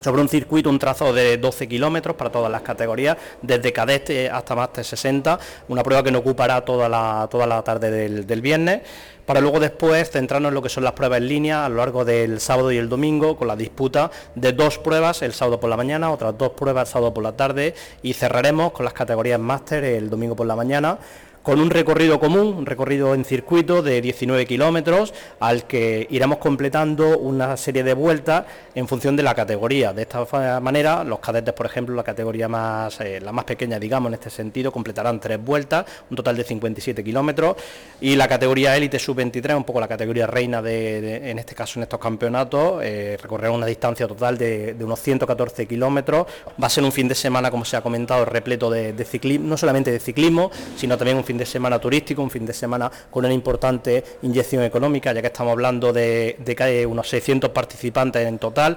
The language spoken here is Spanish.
sobre un circuito, un trazado de 12 kilómetros para todas las categorías, desde cadete hasta máster 60, una prueba que nos ocupará toda la tarde del viernes, para luego después centrarnos en lo que son las pruebas en línea a lo largo del sábado y el domingo, con la disputa de 2 pruebas el sábado por la mañana, otras 2 pruebas el sábado por la tarde, y cerraremos con las categorías máster el domingo por la mañana, con un recorrido común, un recorrido en circuito de 19 kilómetros, al que iremos completando una serie de vueltas en función de la categoría. De esta manera, los cadetes, por ejemplo, la categoría la más pequeña, digamos, en este sentido, completarán 3 vueltas, un total de 57 kilómetros, y la categoría élite sub-23, un poco la categoría reina en este caso en estos campeonatos, recorrerá una distancia total de unos 114 kilómetros. Va a ser un fin de semana, como se ha comentado, repleto de ciclismo, no solamente de ciclismo, sino también un fin de semana turístico, un fin de semana con una importante inyección económica, ya que estamos hablando de que hay unos 600 participantes en total,